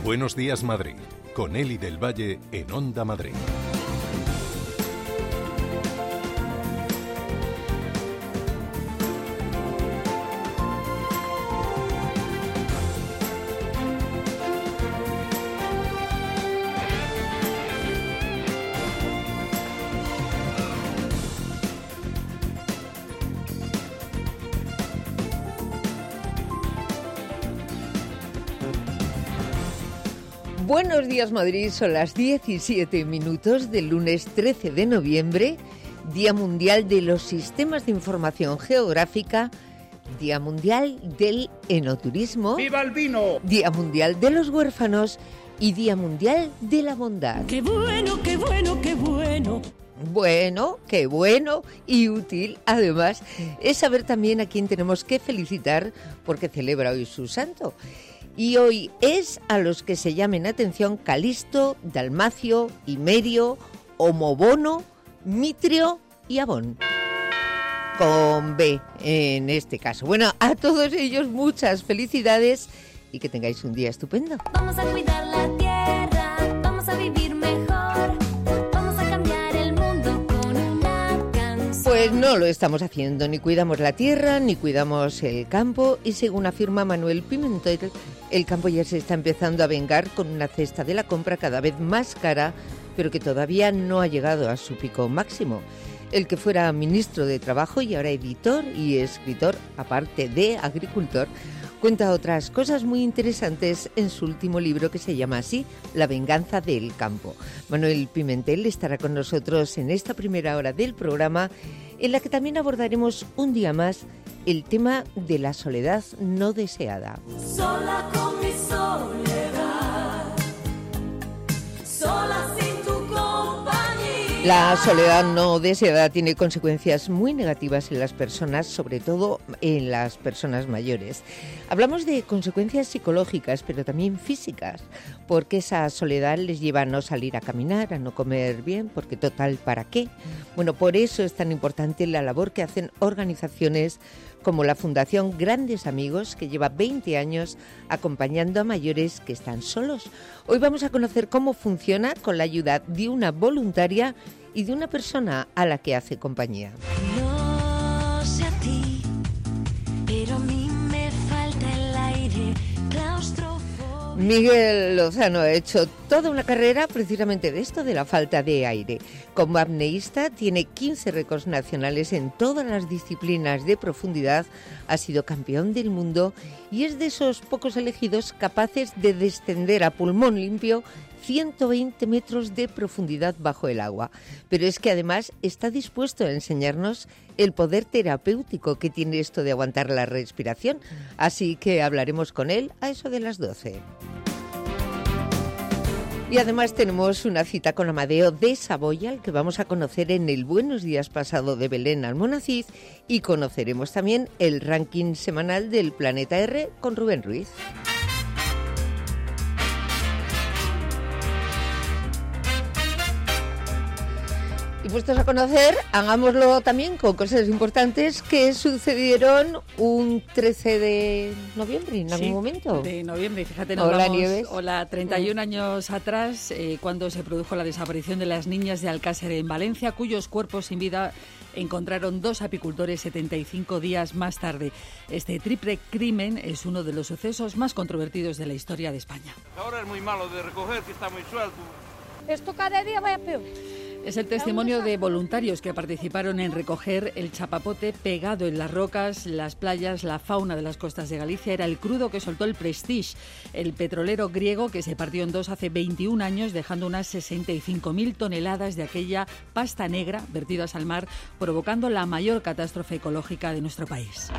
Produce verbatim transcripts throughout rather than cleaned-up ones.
Buenos días, Madrid, con Eli del Valle en Onda Madrid. Buenos días, Madrid. Son las diecisiete minutos del lunes trece de noviembre, Día Mundial de los Sistemas de Información Geográfica, Día Mundial del Enoturismo, ¡Viva el vino!, Día Mundial de los Huérfanos y Día Mundial de la Bondad. ¡Qué bueno, qué bueno, qué bueno! Bueno, qué bueno y útil, además, es saber también a quién tenemos que felicitar porque celebra hoy su santo. Y hoy es a los que se llamen atención Calisto, Dalmacio, Himerio, Homobono, Mitrio y Abón. Con B en este caso. Bueno, a todos ellos muchas felicidades y que tengáis un día estupendo. Vamos a cuidar la tierra, vamos a vivir mejor, vamos a cambiar el mundo con una canción. Pues no lo estamos haciendo, ni cuidamos la tierra, ni cuidamos el campo y según afirma Manuel Pimentel, el campo ya se está empezando a vengar con una cesta de la compra cada vez más cara, pero que todavía no ha llegado a su pico máximo. El que fuera ministro de Trabajo y ahora editor y escritor, aparte de agricultor, cuenta otras cosas muy interesantes en su último libro que se llama así, La venganza del campo. Manuel Pimentel estará con nosotros en esta primera hora del programa, en la que también abordaremos un día más el tema de la soledad no deseada. Sola con mi soledad, sola sin tu compañía. La soledad no deseada tiene consecuencias muy negativas en las personas, sobre todo en las personas mayores. Hablamos de consecuencias psicológicas, pero también físicas, porque esa soledad les lleva a no salir a caminar, a no comer bien, porque total, ¿para qué? Bueno, por eso es tan importante la labor que hacen organizaciones como la Fundación Grandes Amigos, que lleva veinte años acompañando a mayores que están solos. Hoy vamos a conocer cómo funciona con la ayuda de una voluntaria y de una persona a la que hace compañía. No sé a ti, pero a mí me falta el aire, claustrofobia. Miguel Lozano ha hecho toda una carrera precisamente de esto, de la falta de aire. Como apneísta tiene quince récords nacionales en todas las disciplinas de profundidad, ha sido campeón del mundo y es de esos pocos elegidos capaces de descender a pulmón limpio ciento veinte metros de profundidad bajo el agua. Pero es que además está dispuesto a enseñarnos el poder terapéutico que tiene esto de aguantar la respiración. Así que hablaremos con él a eso de las doce. Y además tenemos una cita con Amadeo de Saboya, al que vamos a conocer en el Buenos Días pasado de Belén Almonacid, y conoceremos también el ranking semanal del Planeta R con Rubén Ruiz. Y puestos a conocer, hagámoslo también con cosas importantes que sucedieron un trece de noviembre, en algún sí, momento. de noviembre, fíjate, nos Hola, vamos, Nieves. Hola, treinta y un años atrás, eh, cuando se produjo la desaparición de las niñas de Alcácer en Valencia, cuyos cuerpos sin vida encontraron dos apicultores setenta y cinco días más tarde. Este triple crimen es uno de los sucesos más controvertidos de la historia de España. Ahora es muy malo de recoger, que está muy suelto. Esto cada día vaya peor. Es el testimonio de voluntarios que participaron en recoger el chapapote pegado en las rocas, las playas, la fauna de las costas de Galicia. Era el crudo que soltó el Prestige, el petrolero griego que se partió en dos hace veintiún años, dejando unas sesenta y cinco mil toneladas de aquella pasta negra vertidas al mar, provocando la mayor catástrofe ecológica de nuestro país.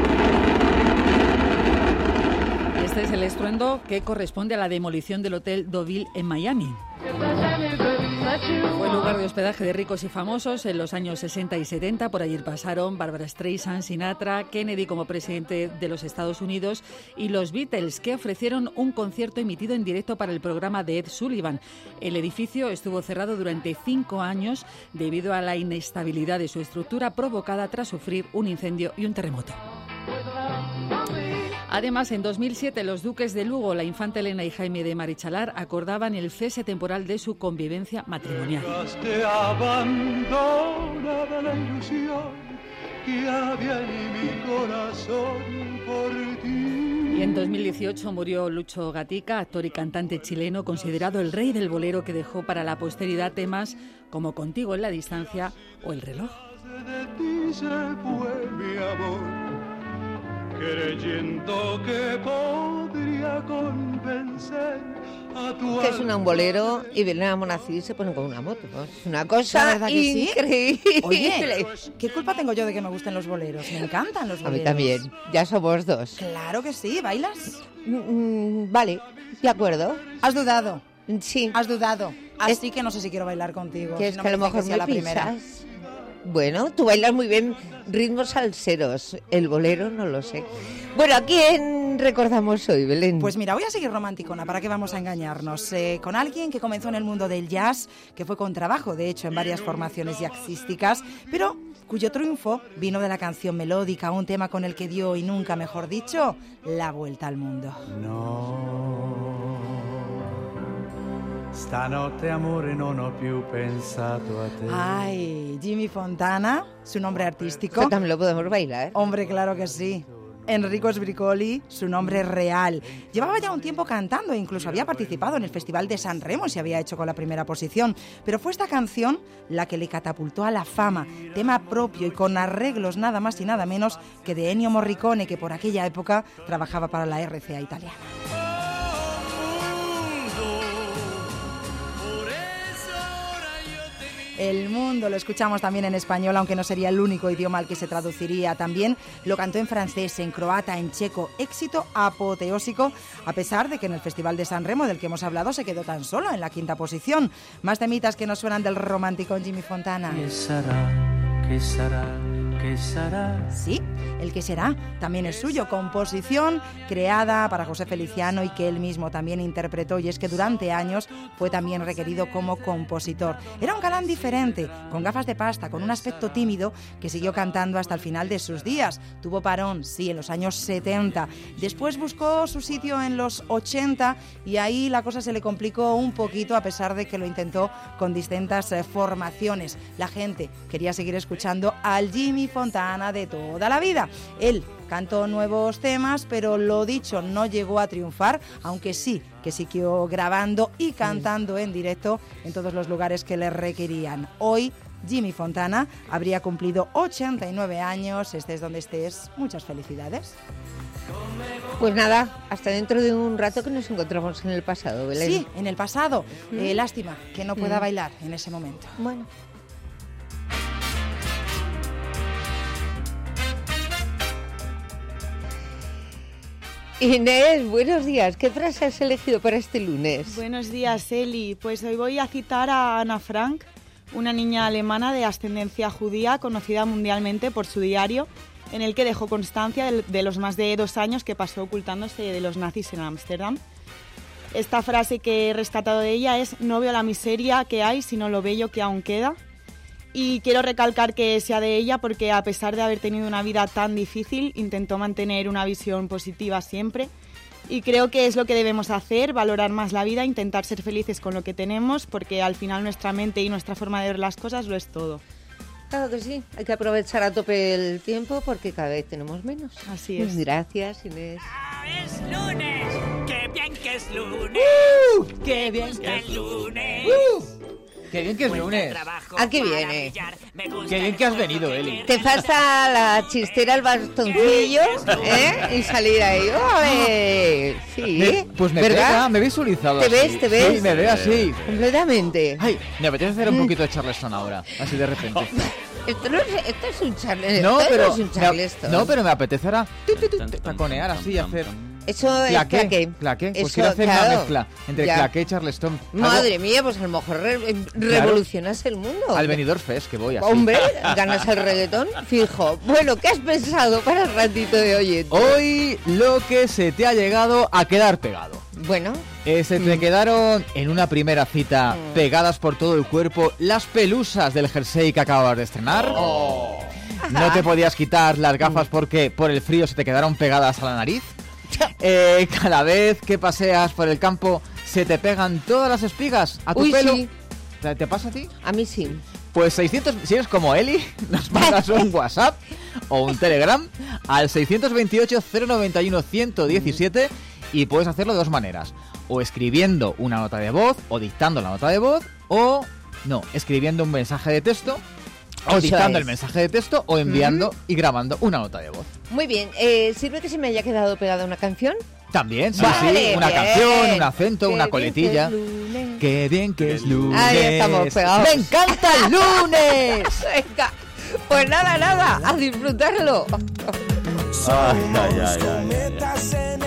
Este es el estruendo que corresponde a la demolición del Hotel Deauville en Miami. Fue lugar de hospedaje de ricos y famosos en los años sesenta y setenta. Por allí pasaron Barbra Streisand, Sinatra, Kennedy como presidente de los Estados Unidos y los Beatles, que ofrecieron un concierto emitido en directo para el programa de Ed Sullivan. El edificio estuvo cerrado durante cinco años debido a la inestabilidad de su estructura provocada tras sufrir un incendio y un terremoto. Además, en dos mil siete, los duques de Lugo, la infanta Elena y Jaime de Marichalar, acordaban el cese temporal de su convivencia matrimonial. Te abandona la ilusión que había en mi corazón por ti. Y en dos mil dieciocho murió Lucho Gatica, actor y cantante chileno, considerado el rey del bolero, que dejó para la posteridad temas como Contigo en la distancia o El reloj. De ti se fue mi amor, creyendo que podría convencer a tu Que es una, un bolero y vienen a Monacid y se ponen con una moto. Es una cosa ¿La verdad que sí? increíble. Oye, ¿qué culpa tengo yo de que me gusten los boleros? Me encantan los A boleros. mí también, ya somos dos. Claro que sí, ¿bailas? Mm, vale, de acuerdo. ¿Has dudado? Sí. Has dudado. Así Es- que no sé si quiero bailar contigo. Que si es no que a lo me dicen mejor sí a me la primera. pisas. Bueno, tú bailas muy bien ritmos salseros. El bolero no lo sé. Bueno, ¿a quién recordamos hoy, Belén? Pues mira, voy a seguir romanticona, ¿para qué vamos a engañarnos? Eh, con alguien que comenzó en el mundo del jazz, que fue con trabajo, de hecho, en varias formaciones jazzísticas, pero cuyo triunfo vino de la canción melódica, un tema con el que dio, y nunca mejor dicho, la vuelta al mundo. No, stanotte amore non ho più pensato a te. Ay, Jimmy Fontana, su nombre artístico. Esto también lo podemos bailar. Hombre, claro que sí. Enrico Sbricoli, su nombre real. Llevaba ya un tiempo cantando e incluso había participado en el Festival de San Remo y se había hecho con la primera posición. Pero fue esta canción la que le catapultó a la fama. Tema propio y con arreglos nada más y nada menos que de Ennio Morricone, que por aquella época trabajaba para la R C A italiana. El mundo lo escuchamos también en español, aunque no sería el único idioma al que se traduciría. También lo cantó en francés, en croata, en checo. Éxito apoteósico, a pesar de que en el Festival de San Remo, del que hemos hablado, se quedó tan solo en la quinta posición. Más temitas que nos suenan del romántico Jimmy Fontana. ¿Qué será? ¿Qué será? ¿Qué será? Sí, El que será también es suyo, composición creada para José Feliciano y que él mismo también interpretó, y es que durante años fue también requerido como compositor. Era un galán diferente, con gafas de pasta, con un aspecto tímido, que siguió cantando hasta el final de sus días. Tuvo parón, sí, en los años setenta. Después buscó su sitio en los ochenta y ahí la cosa se le complicó un poquito, a pesar de que lo intentó con distintas eh, formaciones. La gente quería seguir escuchando al Jimmy Fontana de toda la vida. Él cantó nuevos temas, pero lo dicho, no llegó a triunfar, aunque sí que siguió grabando y cantando en directo en todos los lugares que le requerían. Hoy Jimmy Fontana habría cumplido ochenta y nueve años. Estés donde estés, muchas felicidades. Pues nada, hasta dentro de un rato que nos encontramos en el pasado, Belén. Sí, en el pasado. Mm. Eh, lástima que no pueda mm. bailar en ese momento. Bueno. Inés, buenos días. ¿Qué frase has elegido para este lunes? Buenos días, Eli. Pues hoy voy a citar a Ana Frank, una niña alemana de ascendencia judía conocida mundialmente por su diario, en el que dejó constancia de, de los más de dos años que pasó ocultándose de los nazis en Ámsterdam. Esta frase que he rescatado de ella es: no veo la miseria que hay, sino lo bello que aún queda. Y quiero recalcar que sea de ella porque, a pesar de haber tenido una vida tan difícil, intentó mantener una visión positiva siempre. Y creo que es lo que debemos hacer, valorar más la vida, intentar ser felices con lo que tenemos, porque al final nuestra mente y nuestra forma de ver las cosas lo es todo. Claro que sí, hay que aprovechar a tope el tiempo porque cada vez tenemos menos. Así es. Gracias, Inés. ¡Ah, es lunes! ¡Qué bien que es lunes! ¡Uh! ¡Qué bien que es lunes! ¡Uh! ¡Qué bien que es lunes! ¿A qué viene? ¡Qué bien que has venido, Eli! Te pasa la chistera, el bastoncillo, ¿eh? Y salir ahí. ¡Ole! Sí, me, pues me ¿verdad? pega, me he visualizado ¿Te así. ves, te ves? Sí, me veo así. Completamente. Ay, me apetece hacer un poquito de Charleston ahora, así de repente. Esto no es, esto es un Charleston. No, pero, no es un Charleston. No, pero me apetece ahora taconear así y hacer... Eso es claqué, claqué. claqué. Pues Eso, quiero hacer claro, una mezcla entre ya. claqué y Charleston. Madre Algo, mía, pues a lo mejor re, claro, revolucionas el mundo. Al Benidorm Fest, que voy así. Hombre, ganas el reggaetón, fijo. Bueno, ¿qué has pensado para el ratito de hoy? Hoy lo que se te ha llegado a quedar pegado. Bueno. Eh, se te mm. quedaron en una primera cita mm. pegadas por todo el cuerpo las pelusas del jersey que acabas de estrenar. Oh. No te podías quitar las gafas porque por el frío se te quedaron pegadas a la nariz. Eh, cada vez que paseas por el campo, ¿se te pegan todas las espigas a tu Uy, pelo? sí. ¿Te pasa a ti? A mí sí. Pues seiscientos, si eres como Eli, nos mandas un WhatsApp o un Telegram al seiscientos veintiocho, cero noventa y uno, ciento diecisiete y puedes hacerlo de dos maneras. O escribiendo una nota de voz, o dictando la nota de voz, o no, escribiendo un mensaje de texto, o Eso dictando es. el mensaje de texto, o enviando y grabando una nota de voz. Muy bien, eh, ¿sirve que se me haya quedado pegada una canción? También, sí, Vale, sí, una bien. canción, un acento, Qué una bien coletilla. que es lunes. Qué bien que es lunes. Ahí estamos pegados. ¡Me encanta el lunes! Venga, pues nada, nada, a disfrutarlo. Ay, ay, ay, ay, ay.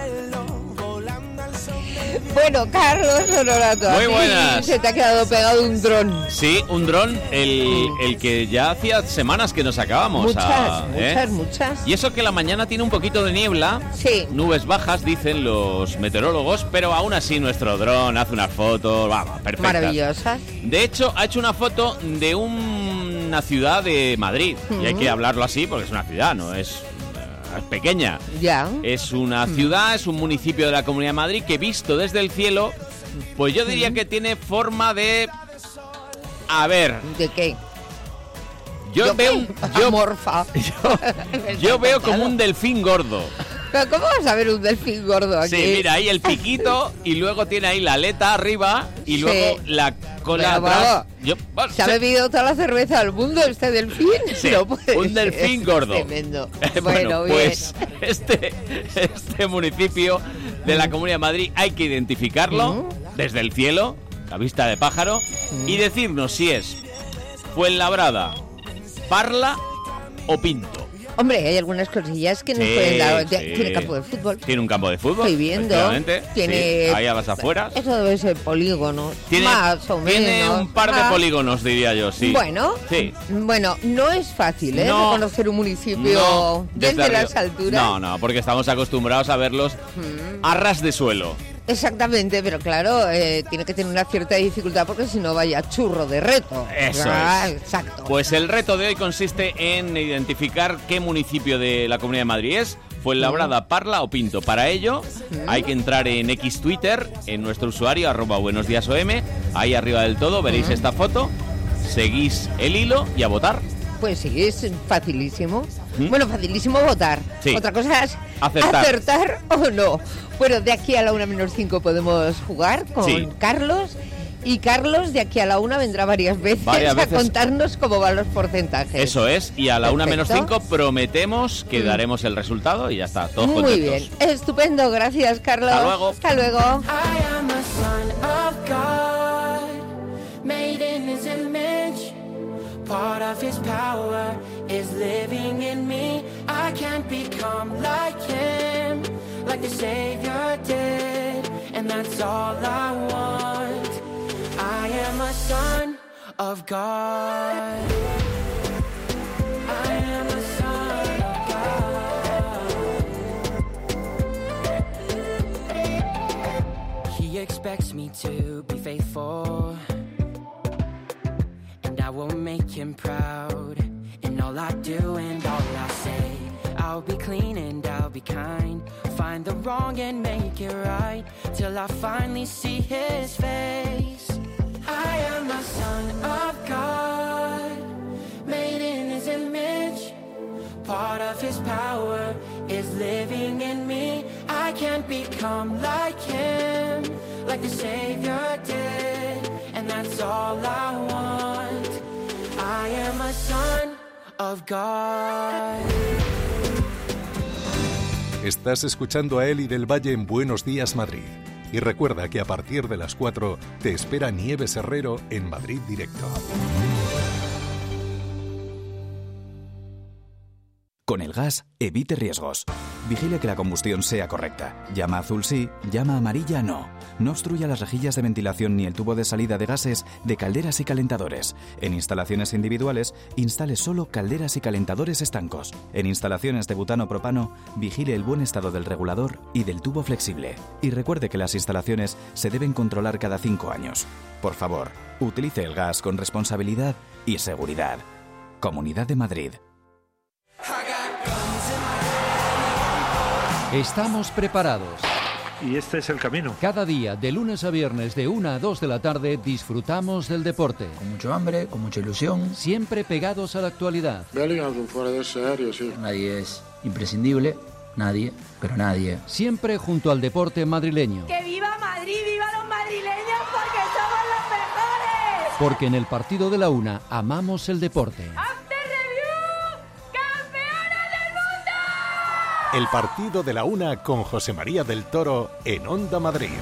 Bueno, Carlos Honorato, a Muy ti buenas. se te ha quedado pegado un dron. Sí, un dron, el, el que ya hacía semanas que nos acabamos. Muchas, a, ¿eh? muchas, muchas. Y eso que la mañana tiene un poquito de niebla, Sí. nubes bajas, dicen los meteorólogos, pero aún así nuestro dron hace unas fotos, vamos, perfectas. Maravillosas. De hecho, ha hecho una foto de un- una ciudad de Madrid, y hay que hablarlo así porque es una ciudad, no es, eh, es pequeña. Ya. Es una ciudad, es un municipio de la Comunidad de Madrid que visto desde el cielo, pues yo diría que tiene forma de... A ver, ¿De qué? yo, ¿Yo veo, qué? un- yo, Amorfa. yo veo como un delfín gordo. Pero ¿cómo vas a ver un delfín gordo aquí? Sí, mira, ahí el piquito y luego tiene ahí la aleta arriba y Sí. luego la cola Pero atrás. vamos, Yo- bueno, ¿Se ha se- bebido toda la cerveza del mundo este delfín? Sí, No puede un ser. delfín gordo. Tremendo. Bueno, Bueno, bien. pues este, este municipio de la Comunidad de Madrid hay que identificarlo desde el cielo, a vista de pájaro, y decirnos si es Fuenlabrada, Parla o Pinto. Hombre, hay algunas cosillas que nos Sí, pueden dar. sí. Tiene campo de fútbol. Tiene un campo de fútbol. Estoy viendo. efectivamente, Tiene. sí, ahí a las afueras. Eso debe ser polígono. Tiene, Más o menos. tiene un par de Ah. polígonos, diría yo, sí. Bueno, Sí. bueno, no es fácil, ¿eh? No. Reconocer un municipio No, desde, arriba. las alturas. No, no, porque estamos acostumbrados a verlos a ras de suelo. Exactamente, pero claro, eh, tiene que tener una cierta dificultad porque si no vaya churro de reto. Eso Ah, es. Exacto. Pues el reto de hoy consiste en identificar qué municipio de la Comunidad de Madrid es, Fuenlabrada, Parla o Pinto. Para ello hay que entrar en X Twitter, en nuestro usuario, arroba buenos días O M, ahí arriba del todo veréis esta foto, seguís el hilo y a votar. Pues sí, es facilísimo. ¿Mm? Bueno, facilísimo votar. Sí. Otra cosa es Acertar. acertar o no. Bueno, de aquí a la una menos cinco podemos jugar con Sí. Carlos. Y Carlos, de aquí a la una, vendrá varias veces Varias a veces. contarnos cómo van los porcentajes. Eso es, y a la una menos Perfecto. cinco prometemos que daremos el resultado y ya está, todos Muy contentos. bien, estupendo, gracias Carlos. Hasta luego. Hasta luego. I am a son of God, made in his image. Part of his power is living in me. I can't become like him, like the Savior did. And that's all I want. I am a son of God. I am a son of God. He expects me to be faithful, and I will make him proud in all I do and all I say. I'll be clean and I'll be kind, find the wrong and make it right, till I finally see his face. I am a son of God, made in his image. Part of his power is living in me. I can't become like him, like the Savior did. And that's all I want. I am a son of God. Estás escuchando a Eli del Valle en Buenos Días Madrid. Y recuerda que a partir de las cuatro te espera Nieves Herrero en Madrid Directo. Con el gas, evite riesgos. Vigile que la combustión sea correcta. Llama azul sí, llama amarilla no. No obstruya las rejillas de ventilación ni el tubo de salida de gases de calderas y calentadores. En instalaciones individuales, instale solo calderas y calentadores estancos. En instalaciones de butano-propano, vigile el buen estado del regulador y del tubo flexible. Y recuerde que las instalaciones se deben controlar cada cinco años. Por favor, utilice el gas con responsabilidad y seguridad. Comunidad de Madrid. Estamos preparados. Y este es el camino. Cada día, de lunes a viernes, de una a dos de la tarde, disfrutamos del deporte. Con mucho hambre, con mucha ilusión. Siempre pegados a la actualidad. Bellingham fuera de serio, sí. Nadie es imprescindible, nadie, pero nadie. Siempre junto al deporte madrileño. ¡Que viva Madrid, viva los madrileños, porque somos los mejores! Porque en el partido de la una amamos el deporte. El partido de la una con José María del Toro en Onda Madrid.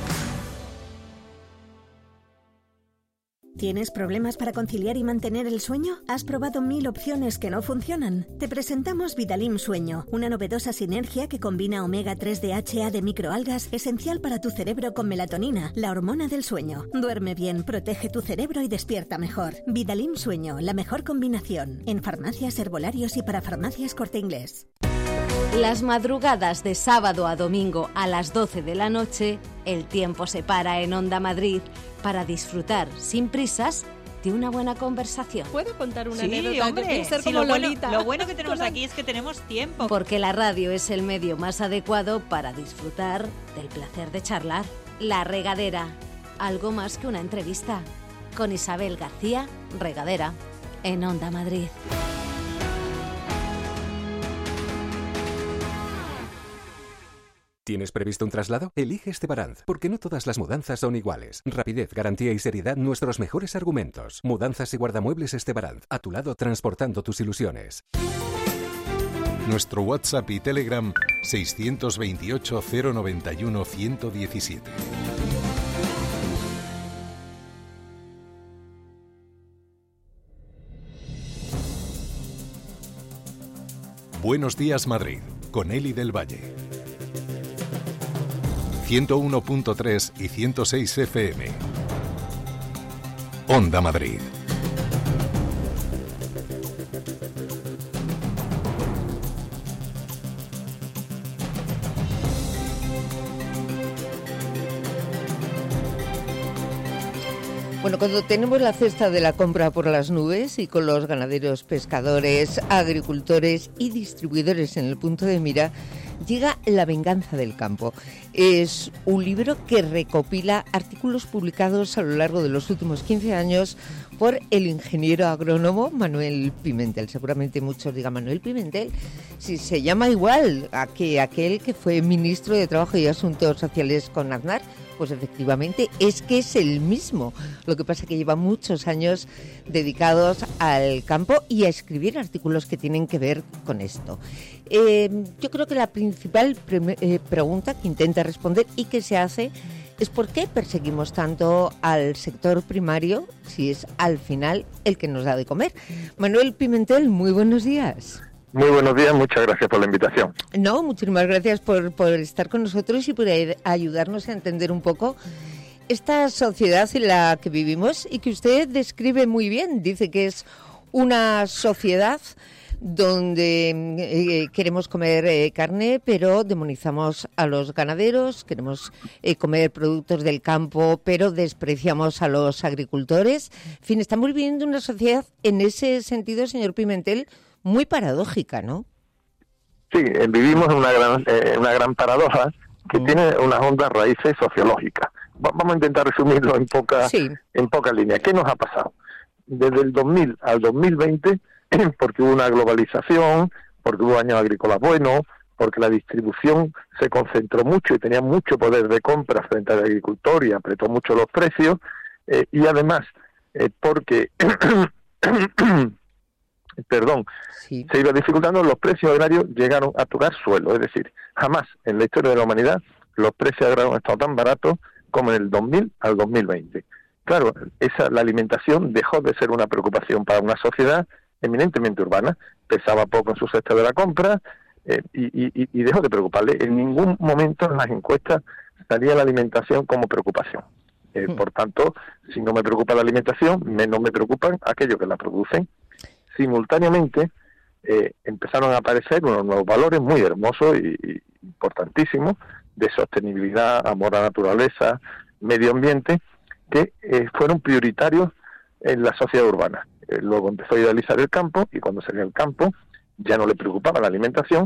¿Tienes problemas para conciliar y mantener el sueño? ¿Has probado mil opciones que no funcionan? Te presentamos Vitalim Sueño, una novedosa sinergia que combina omega tres D H A de microalgas, esencial para tu cerebro, con melatonina, la hormona del sueño. Duerme bien, protege tu cerebro y despierta mejor. Vitalim Sueño, la mejor combinación. En farmacias, herbolarios y para farmacias Corte Inglés. Las madrugadas de sábado a domingo a las doce de la noche, el tiempo se para en Onda Madrid para disfrutar sin prisas de una buena conversación. ¿Puedo contar una Sí, anécdota? hombre. Yo quiero ser Sí, como lo bueno- Lolita. lo bueno que tenemos aquí es que tenemos tiempo. Porque la radio es el medio más adecuado para disfrutar del placer de charlar. La Regadera, algo más que una entrevista. Con Isabel García, Regadera, en Onda Madrid. ¿Tienes previsto un traslado? Elige Estebaranz, porque no todas las mudanzas son iguales. Rapidez, garantía y seriedad, nuestros mejores argumentos. Mudanzas y guardamuebles Estebaranz, a tu lado transportando tus ilusiones. Nuestro WhatsApp y Telegram seiscientos veintiocho cero noventa y uno ciento diecisiete. Buenos días Madrid, con Eli del Valle. ciento uno punto tres y ciento seis F M. Onda Madrid. Bueno, cuando tenemos la cesta de la compra por las nubes y con los ganaderos, pescadores, agricultores y distribuidores en el punto de mira, llega La venganza del campo. Es un libro que recopila artículos publicados a lo largo de los últimos quince años por el ingeniero agrónomo Manuel Pimentel. Seguramente muchos digan Manuel Pimentel, si se llama igual a que aquel que fue ministro de Trabajo y Asuntos Sociales con Aznar. Pues efectivamente es que es el mismo. Lo que pasa es que lleva muchos años dedicados al campo y a escribir artículos que tienen que ver con esto. Eh, yo creo que la principal pre- eh, pregunta que intenta responder y que se hace es por qué perseguimos tanto al sector primario si es al final el que nos da de comer. Manuel Pimentel, muy buenos días. Muy buenos días, muchas gracias por la invitación. No, muchísimas gracias por, por estar con nosotros y por ayudarnos a entender un poco esta sociedad en la que vivimos y que usted describe muy bien. Dice que es una sociedad donde eh, queremos comer eh, carne, pero demonizamos a los ganaderos, queremos eh, comer productos del campo, pero despreciamos a los agricultores. En fin, estamos viviendo una sociedad en ese sentido, señor Pimentel, muy paradójica, ¿no? Sí, eh, vivimos en una gran, eh, una gran paradoja que mm. tiene unas hondas raíces sociológicas. Va, vamos a intentar resumirlo en poca, sí. en pocas líneas. ¿Qué nos ha pasado? Desde el dos mil al dos mil veinte, porque hubo una globalización, porque hubo años agrícolas buenos, porque la distribución se concentró mucho y tenía mucho poder de compra frente al agricultor y apretó mucho los precios, eh, y además eh, porque... perdón, sí. se iba dificultando, los precios agrarios llegaron a tocar suelo, es decir, jamás en la historia de la humanidad los precios agrarios han estado tan baratos como en el dos mil al dos mil veinte. Claro, esa, la alimentación dejó de ser una preocupación para una sociedad eminentemente urbana, pesaba poco en su cesta de la compra eh, y, y, y dejó de preocuparle. En ningún momento en las encuestas salía la alimentación como preocupación. Eh, mm. Por tanto, si no me preocupa la alimentación, menos me preocupan aquellos que la producen. Simultáneamente eh, empezaron a aparecer unos nuevos valores muy hermosos y, y importantísimos de sostenibilidad, amor a la naturaleza, medio ambiente, que eh, fueron prioritarios en la sociedad urbana. Eh, luego empezó a idealizar el campo y cuando salía el campo ya no le preocupaba la alimentación,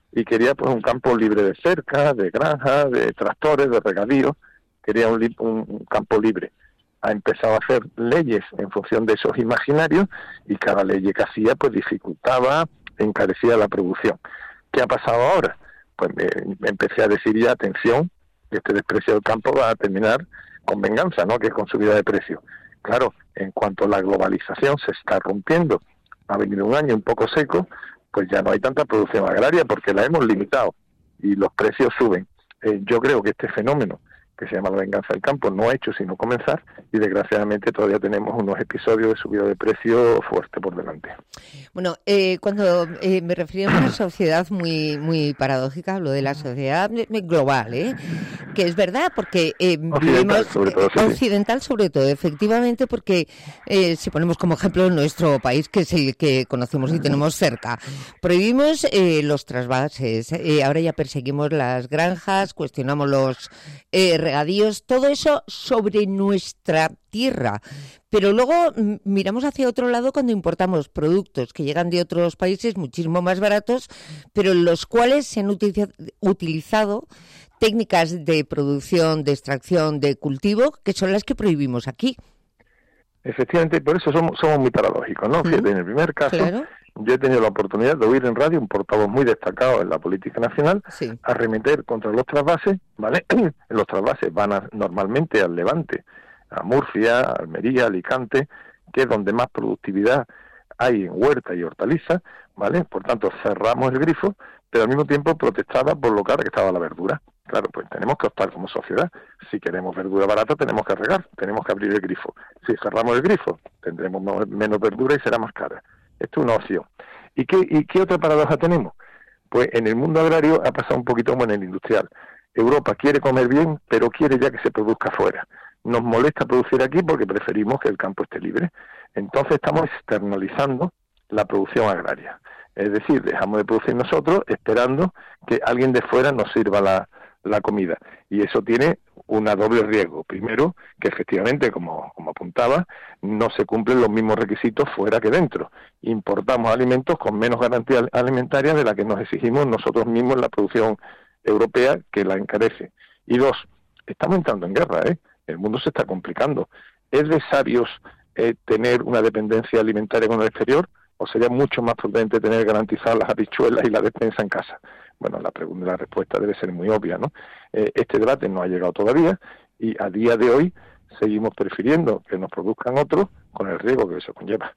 y quería pues un campo libre de cerca, de granjas, de tractores, de regadío, quería un, li- un, un campo libre. Ha empezado a hacer leyes en función de esos imaginarios y cada ley que hacía pues dificultaba, encarecía la producción. ¿Qué ha pasado ahora? Pues me, me empecé a decir ya, atención, que este desprecio del campo va a terminar con venganza, ¿no? Que es con subida de precio. Claro, en cuanto a la globalización se está rompiendo, ha venido un año un poco seco, pues ya no hay tanta producción agraria porque la hemos limitado y los precios suben. Eh, yo creo que este fenómeno que se llama la venganza del campo no ha hecho sino comenzar y desgraciadamente todavía tenemos unos episodios de subida de precio fuerte por delante. Bueno, eh, cuando eh, me refería a una sociedad muy muy paradójica, hablo de la sociedad global, ¿eh? Que es verdad, porque eh, occidental, vivimos sobre todo, sí, occidental sobre todo, efectivamente, porque eh, si ponemos como ejemplo nuestro país, que es el que conocemos y tenemos cerca, prohibimos eh, los trasvases, eh, ahora ya perseguimos las granjas, cuestionamos los eh, regadíos, todo eso sobre nuestra tierra. Pero luego m- miramos hacia otro lado cuando importamos productos que llegan de otros países muchísimo más baratos, pero en los cuales se han utiliza- utilizado técnicas de producción, de extracción, de cultivo, que son las que prohibimos aquí. Efectivamente, por eso somos, somos muy paradójicos, ¿no? ¿Mm? Fíjate, en el primer caso, Claro. yo he tenido la oportunidad de oír en radio un portavoz muy destacado en la política nacional Sí. arremeter contra los trasvases, ¿vale? Los trasvases van a, normalmente al Levante, a Murcia, a Almería, Alicante, que es donde más productividad hay en huerta y hortaliza, ¿vale? Por tanto, cerramos el grifo, pero al mismo tiempo protestaba por lo cara que estaba la verdura. Claro, pues tenemos que optar como sociedad. Si queremos verdura barata, tenemos que regar, tenemos que abrir el grifo. Si cerramos el grifo, tendremos mo- menos verdura y será más cara. Esto es una opción. ¿Y qué, ¿Y qué otra paradoja tenemos? Pues en el mundo agrario ha pasado un poquito como en el industrial. Europa quiere comer bien, pero quiere ya que se produzca fuera. Nos molesta producir aquí porque preferimos que el campo esté libre. Entonces estamos externalizando la producción agraria. Es decir, dejamos de producir nosotros esperando que alguien de fuera nos sirva la, la comida. Y eso tiene una doble riesgo. Primero, que efectivamente, como, como apuntaba, no se cumplen los mismos requisitos fuera que dentro. Importamos alimentos con menos garantía alimentaria de la que nos exigimos nosotros mismos en la producción europea, que la encarece. Y dos, estamos entrando en guerra, ¿eh? El mundo se está complicando. ¿Es de sabios eh, tener una dependencia alimentaria con el exterior? ¿O sería mucho más prudente tener garantizadas las habichuelas y la despensa en casa? Bueno, la pregunta, la respuesta debe ser muy obvia, ¿no? Eh, este debate no ha llegado todavía y a día de hoy seguimos prefiriendo que nos produzcan otros con el riesgo que eso conlleva.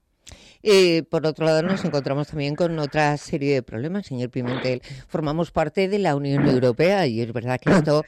Eh, por otro lado, nos encontramos también con otra serie de problemas, señor Pimentel. Formamos parte de la Unión Europea y es verdad que esto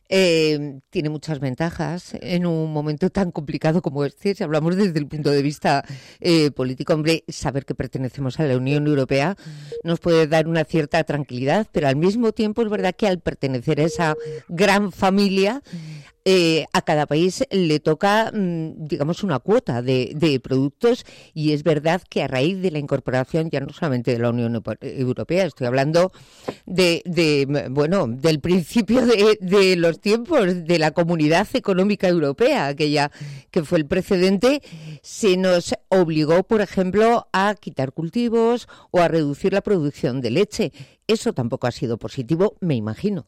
eh, tiene muchas ventajas en un momento tan complicado como este. Si hablamos desde el punto de vista eh, político, hombre, saber que pertenecemos a la Unión Europea nos puede dar una cierta tranquilidad, pero al mismo tiempo es verdad que al pertenecer a esa gran familia, Eh, a cada país le toca, digamos, una cuota de, de productos y es verdad que a raíz de la incorporación ya no solamente de la Unión Europea, estoy hablando de, de bueno, del principio de, de los tiempos de la Comunidad Económica Europea, aquella que fue el precedente, se nos obligó, por ejemplo, a quitar cultivos o a reducir la producción de leche. Eso tampoco ha sido positivo, me imagino.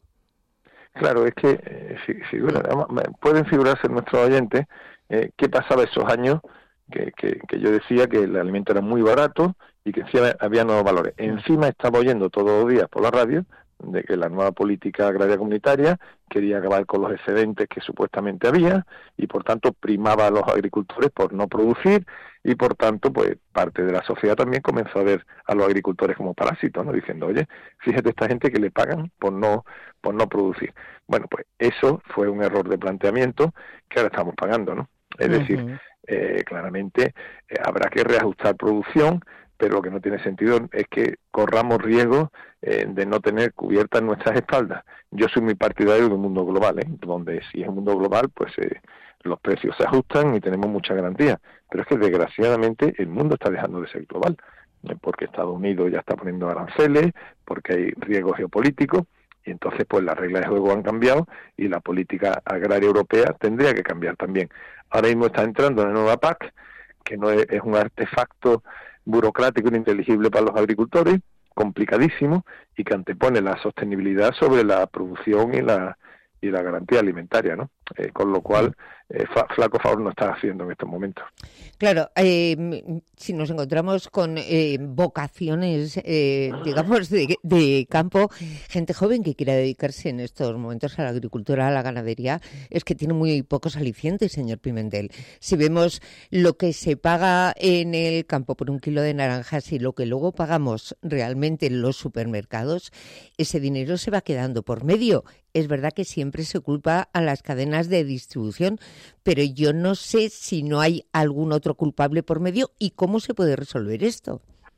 Claro, es que eh, figura, pueden figurarse nuestros oyentes eh, qué pasaba esos años que, que, que yo decía que el alimento era muy barato y que encima había nuevos valores. Encima estaba oyendo todos los días por la radio de que la nueva política agraria comunitaria quería acabar con los excedentes que supuestamente había y por tanto primaba a los agricultores por no producir y por tanto pues parte de la sociedad también comenzó a ver a los agricultores como parásitos, ¿no? Diciendo, oye, fíjate esta gente que le pagan por no por no producir. Bueno, pues eso fue un error de planteamiento que ahora estamos pagando, ¿no? Es uh-huh. decir, eh, claramente eh, habrá que reajustar producción, pero lo que no tiene sentido es que corramos riesgo eh, de no tener cubiertas nuestras espaldas. Yo soy muy partidario de un mundo global, ¿eh? Donde si es un mundo global, pues eh, los precios se ajustan y tenemos mucha garantía. Pero es que desgraciadamente el mundo está dejando de ser global, ¿eh? Porque Estados Unidos ya está poniendo aranceles, porque hay riesgos geopolíticos, y entonces pues las reglas de juego han cambiado y la política agraria europea tendría que cambiar también. Ahora mismo está entrando en la nueva P A C, que no es, es un artefacto burocrático ininteligible para los agricultores, complicadísimo y que antepone la sostenibilidad sobre la producción y la y la garantía alimentaria, ¿no? Eh, con lo cual, eh, fa, flaco favor no está haciendo en estos momentos. Claro, eh, si nos encontramos con eh, vocaciones, eh, digamos, de, de campo, gente joven que quiera dedicarse en estos momentos a la agricultura, a la ganadería, es que tiene muy pocos alicientes, señor Pimentel. Si vemos lo que se paga en el campo por un kilo de naranjas y lo que luego pagamos realmente en los supermercados, ese dinero se va quedando por medio. Es verdad que siempre se culpa a las cadenas de distribución, pero yo no sé si no hay algún otro culpable por medio y cómo se puede resolver esto.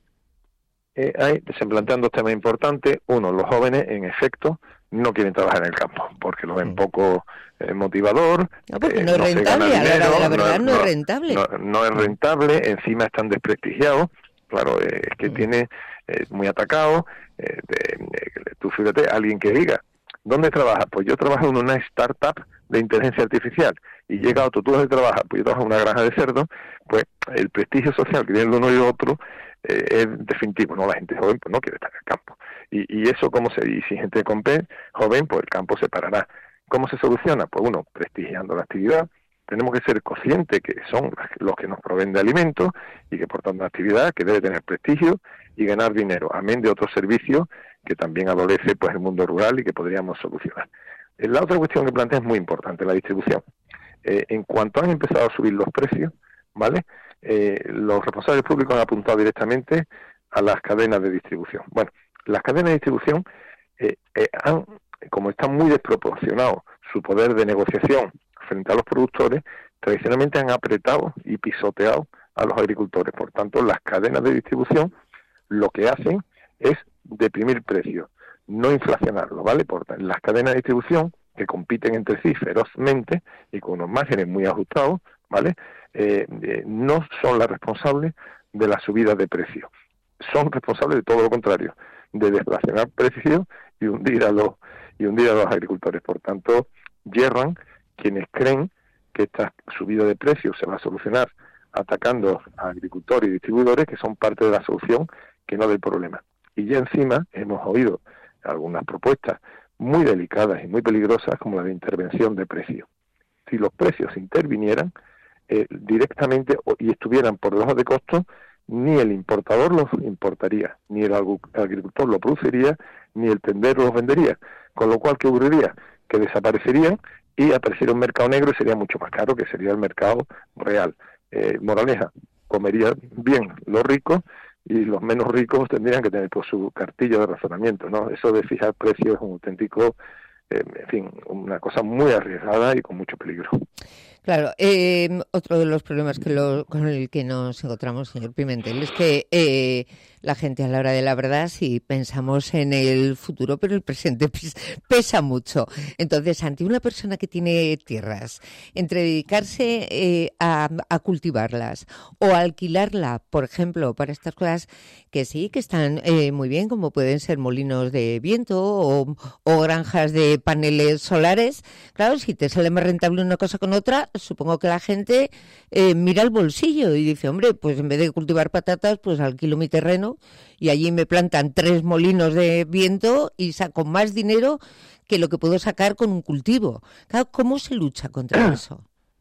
Eh, hay, se plantean dos temas importantes. Uno, los jóvenes, en efecto, no quieren trabajar en el campo porque lo ven poco eh, motivador. No, porque eh, no es no rentable, a la hora de la verdad no, no es rentable. No, no es rentable, encima están desprestigiados. Claro, eh, es que mm. tiene eh, muy atacado. Eh, de, de, tú fíjate, alguien que diga, ¿dónde trabajas? Pues yo trabajo en una startup de inteligencia artificial. Y llega otro, ¿tú dónde trabajas? Pues yo trabajo en una granja de cerdos. Pues el prestigio social que tiene uno y otro eh, es definitivo, ¿no? La gente joven pues no quiere estar en el campo. Y, y eso, ¿cómo se dice? Si gente con P, joven, pues el campo se parará. ¿Cómo se soluciona? Pues uno, prestigiando la actividad. Tenemos que ser conscientes que son los que nos proveen de alimentos y que por tanto una actividad que debe tener prestigio y ganar dinero, amén de otros servicios que también adolece pues el mundo rural y que podríamos solucionar. La otra cuestión que plantea es muy importante, la distribución. Eh, en cuanto han empezado a subir los precios, ¿vale? Eh, los responsables públicos han apuntado directamente a las cadenas de distribución. Bueno, las cadenas de distribución eh, eh, han, como están muy desproporcionados su poder de negociación frente a los productores, tradicionalmente han apretado y pisoteado a los agricultores. Por tanto, las cadenas de distribución lo que hacen es deprimir precios, no inflacionarlo, ¿vale? Por las cadenas de distribución que compiten entre sí ferozmente y con unos márgenes muy ajustados, ¿vale? Eh, eh, no son las responsables de la subida de precios. Son responsables de todo lo contrario, de deflacionar precios y hundir a los y hundir a los agricultores. Por tanto, yerran quienes creen que esta subida de precios se va a solucionar atacando a agricultores y distribuidores que son parte de la solución, que no del problema. Y ya encima hemos oído algunas propuestas muy delicadas y muy peligrosas como la de intervención de precios. Si los precios intervinieran eh, directamente y estuvieran por debajo de costos, ni el importador los importaría, ni el agricultor lo produciría, ni el tendero los vendería. Con lo cual, ¿qué ocurriría? Que desaparecerían y aparecería un mercado negro y sería mucho más caro, que sería el mercado real. Eh, moraleja, comerían bien los ricos y los menos ricos tendrían que tener pues, su cartillo de razonamiento, ¿no? Eso de fijar precios es un auténtico, eh, en fin, una cosa muy arriesgada y con mucho peligro. Claro, eh, otro de los problemas que lo, con el que nos encontramos, señor Pimentel, es que eh, la gente a la hora de la verdad sí pensamos en el futuro, pero el presente pesa mucho. Entonces, ante una persona que tiene tierras, entre dedicarse eh, a, a cultivarlas o alquilarla, por ejemplo, para estas cosas que sí, que están eh, muy bien, como pueden ser molinos de viento o, o granjas de paneles solares, claro, si te sale más rentable una cosa con otra, supongo que la gente eh, mira el bolsillo y dice, hombre, pues en vez de cultivar patatas, pues alquilo mi terreno y allí me plantan tres molinos de viento y saco más dinero que lo que puedo sacar con un cultivo. Claro, ¿cómo se lucha contra eso?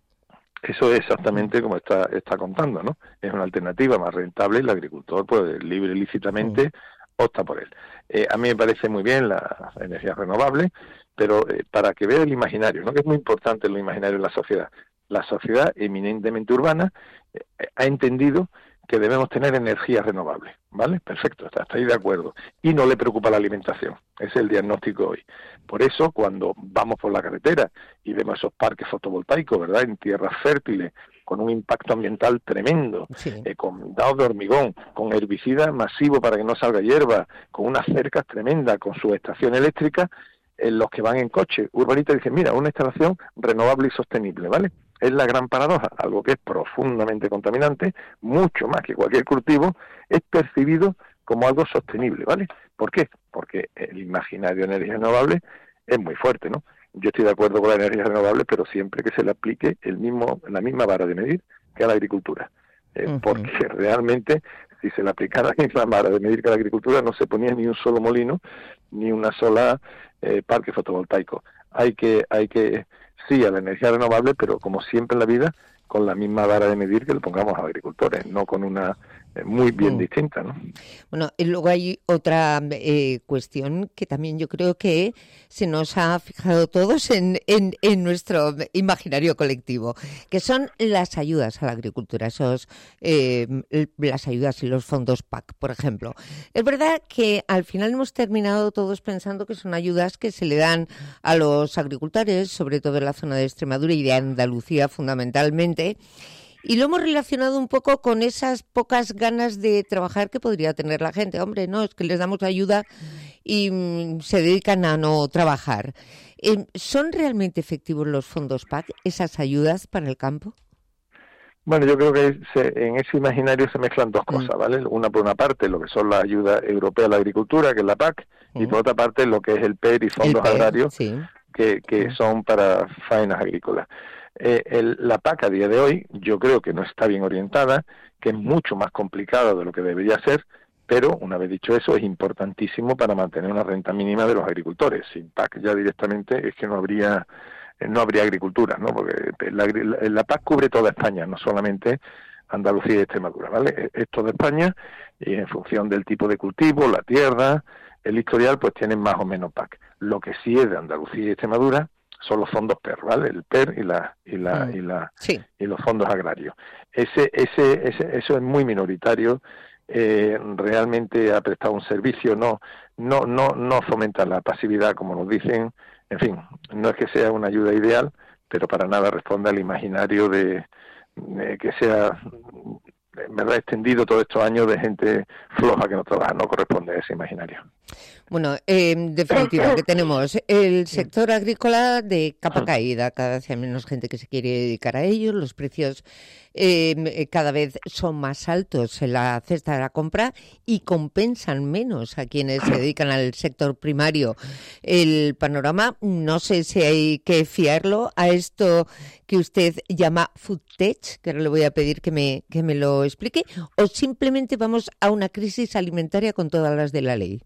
Eso es exactamente como está, está contando, ¿no? Es una alternativa más rentable y el agricultor, pues libre y lícitamente, opta por él. Eh, a mí me parece muy bien la energía renovable, pero eh, para que vea el imaginario, ¿no? Que es muy importante lo imaginario en la sociedad. La sociedad eminentemente urbana eh, ha entendido que debemos tener energía renovable, ¿vale? Perfecto, está, está ahí de acuerdo. Y no le preocupa la alimentación, ese es el diagnóstico hoy. Por eso, cuando vamos por la carretera y vemos esos parques fotovoltaicos, ¿verdad?, en tierras fértiles, con un impacto ambiental tremendo, sí. eh, con dados de hormigón, con herbicida masivo para que no salga hierba, con unas cercas tremendas, con su estación eléctrica, en los que van en coche, urbanistas dicen, mira, una instalación renovable y sostenible, ¿vale? Es la gran paradoja, algo que es profundamente contaminante, mucho más que cualquier cultivo, es percibido como algo sostenible, ¿vale? ¿Por qué? Porque el imaginario de energía renovable es muy fuerte, ¿no? Yo estoy de acuerdo con la energía renovable, pero siempre que se le aplique el mismo, la misma vara de medir que a la agricultura. Eh, uh-huh. Porque realmente, si se le aplicara la misma vara de medir que la agricultura, no se ponía ni un solo molino, ni una sola eh, parque fotovoltaico. Hay que, hay que, sí, a la energía renovable, pero como siempre en la vida, con la misma vara de medir que le pongamos a agricultores, no con una eh, muy bien mm. distinta, ¿no? Bueno, y luego hay otra eh, cuestión que también yo creo que se nos ha fijado todos en, en, en nuestro imaginario colectivo, que son las ayudas a la agricultura, esos eh, las ayudas y los fondos P A C, por ejemplo. Es verdad que al final hemos terminado todos pensando que son ayudas que se le dan a los agricultores, sobre todo en la zona de Extremadura y de Andalucía fundamentalmente, y lo hemos relacionado un poco con esas pocas ganas de trabajar que podría tener la gente. Hombre, no, es que les damos ayuda y mm, se dedican a no trabajar. Eh, ¿Son realmente efectivos los fondos P A C, esas ayudas para el campo? Bueno, yo creo que se, en ese imaginario se mezclan dos cosas, ¿vale? Una por una parte, lo que son las ayudas europeas a la agricultura, que es la P A C, mm. y por otra parte, lo que es el P E R y fondos P E R, agrarios, sí. que, que mm. son para faenas agrícolas. Eh, el, la P A C a día de hoy yo creo que no está bien orientada, que es mucho más complicada de lo que debería ser, pero una vez dicho eso es importantísimo para mantener una renta mínima de los agricultores. Sin P A C ya directamente es que no habría no habría agricultura, ¿no? Porque la, la, la P A C cubre toda España, no solamente Andalucía y Extremadura, ¿vale? Es toda España y en función del tipo de cultivo, la tierra, el historial, pues tienen más o menos P A C. Lo que sí es de Andalucía y Extremadura son los fondos P E R, ¿vale? El P E R y la y la y la sí. y los fondos agrarios. Ese ese ese eso es muy minoritario, eh, realmente ha prestado un servicio, no no no no fomenta la pasividad como nos dicen, en fin, no es que sea una ayuda ideal, pero para nada responde al imaginario de, de que sea en verdad extendido todos estos años de gente floja que no trabaja, no corresponde a ese imaginario. Bueno, eh, en definitiva, que tenemos el sector agrícola de capa caída, cada vez hay menos gente que se quiere dedicar a ello, los precios eh, cada vez son más altos en la cesta de la compra y compensan menos a quienes se dedican al sector primario. El panorama, no sé si hay que fiarlo a esto que usted llama food tech, que ahora le voy a pedir que me, que me lo explique, o simplemente vamos a una crisis alimentaria con todas las de la ley.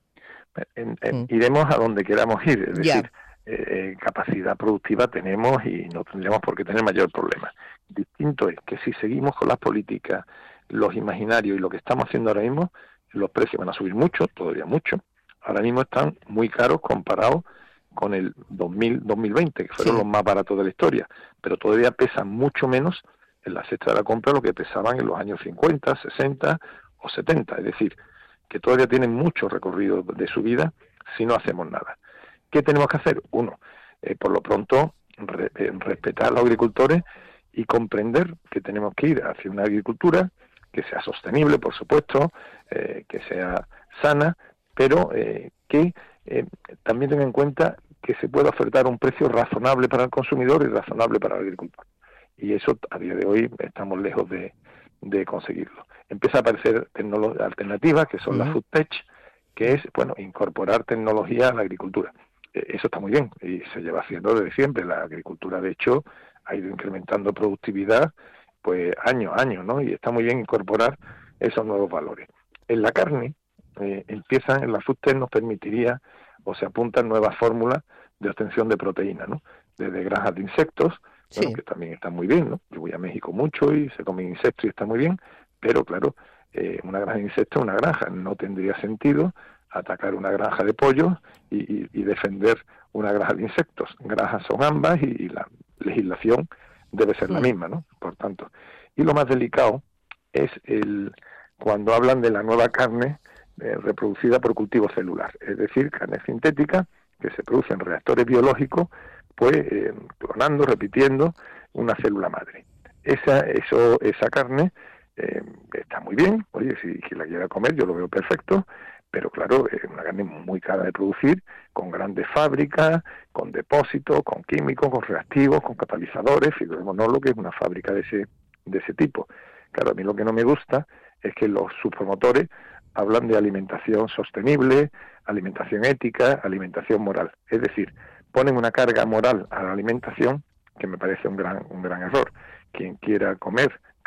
En, en, mm. Iremos a donde queramos ir, es decir, eh, capacidad productiva tenemos y no tendríamos por qué tener mayor problema. Distinto es que si seguimos con las políticas, los imaginarios y lo que estamos haciendo ahora mismo, los precios van a subir mucho, todavía mucho. Ahora mismo están muy caros comparados con el dos mil, dos mil veinte, que fueron sí. los más baratos de la historia, pero todavía pesan mucho menos en la cesta de la compra lo que pesaban en los años cincuenta, sesenta o setenta, es decir, que todavía tienen mucho recorrido de subida si no hacemos nada. ¿Qué tenemos que hacer? Uno, eh, por lo pronto, re, eh, respetar a los agricultores y comprender que tenemos que ir hacia una agricultura que sea sostenible, por supuesto, eh, que sea sana, pero eh, que eh, también tenga en cuenta que se pueda ofertar un precio razonable para el consumidor y razonable para el agricultor. Y eso, a día de hoy, estamos lejos de, de conseguirlo. Empieza a aparecer tecnologías alternativas, que son uh-huh. las food tech, que es, bueno, incorporar tecnología a la agricultura. Eh, eso está muy bien y se lleva haciendo desde siempre. La agricultura, de hecho, ha ido incrementando productividad, pues, año a año, ¿no? Y está muy bien incorporar esos nuevos valores. En la carne, eh, empiezan, en la food tech nos permitiría, o se apuntan nuevas fórmulas de obtención de proteína, ¿no? Desde granjas de insectos, sí. bueno, que también está muy bien, ¿no? Yo voy a México mucho y se comen insectos y está muy bien, pero claro, eh, una granja de insectos es una granja, no tendría sentido atacar una granja de pollos y, y, y defender una granja de insectos. Granjas son ambas y, y la legislación debe ser sí. la misma, ¿no? Por tanto, y lo más delicado es el cuando hablan de la nueva carne eh, reproducida por cultivo celular, es decir, carne sintética que se produce en reactores biológicos, pues eh, clonando, repitiendo una célula madre. Esa, eso, esa carne eh, está muy bien, oye, si quien la quiera comer yo lo veo perfecto, pero claro, es una carne muy cara de producir, con grandes fábricas, con depósitos, con químicos, con reactivos, con catalizadores, figurémonos que es una fábrica de ese, de ese tipo. Claro, a mí lo que no me gusta es que los subpromotores hablan de alimentación sostenible, alimentación ética, alimentación moral. Es decir, ponen una carga moral a la alimentación que me parece un gran un gran error. Quien quiera comer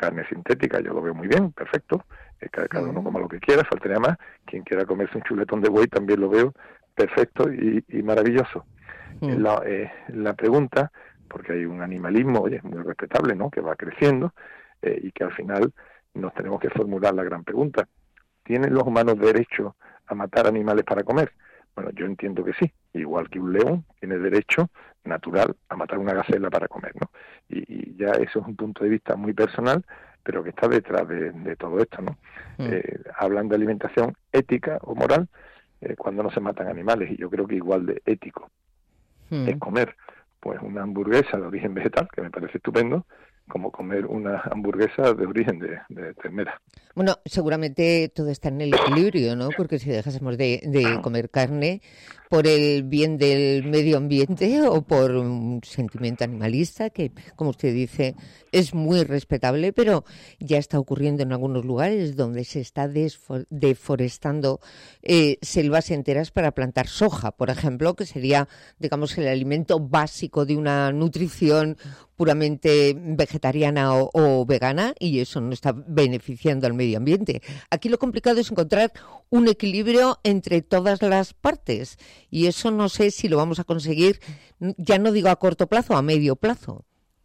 carne sintética, yo lo veo muy bien, perfecto, eh, cada, cada uno coma lo que quiera, faltaría más, quien quiera comerse un chuletón de buey también lo veo perfecto y, y maravilloso. Mm. La, eh, la pregunta, porque hay un animalismo, oye, muy respetable, ¿no?, que va creciendo, eh, y que al final nos tenemos que formular la gran pregunta, ¿tienen los humanos derecho a matar animales para comer? Bueno, yo entiendo que sí, igual que un león tiene derecho natural a matar una gacela para comer, ¿no? Y, y ya eso es un punto de vista muy personal, pero que está detrás de, de todo esto, ¿no? Mm. Eh, hablan de alimentación ética o moral eh, cuando no se matan animales, y yo creo que igual de ético mm. es comer pues una hamburguesa de origen vegetal, que me parece estupendo, como comer una hamburguesa de origen de, de ternera. Bueno, seguramente todo está en el equilibrio, ¿no? Porque si dejásemos de, de comer carne por el bien del medio ambiente o por un sentimiento animalista, que, como usted dice, es muy respetable, pero ya está ocurriendo en algunos lugares donde se está desfo- deforestando eh, selvas enteras para plantar soja, por ejemplo, que sería, digamos, el alimento básico de una nutrición puramente vegetariana o, o vegana, y eso no está beneficiando al medio ambiente. Aquí lo complicado es encontrar un equilibrio entre todas las partes, y eso no sé si lo vamos a conseguir, ya no digo a corto plazo, a medio plazo.